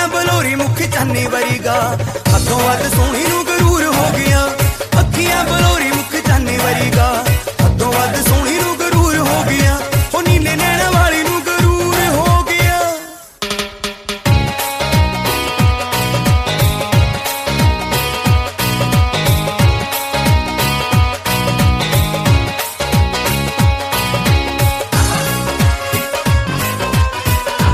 बलोरी मुख चानी वरीगा हथों हथ सोहनी नूं गरूर हो गया।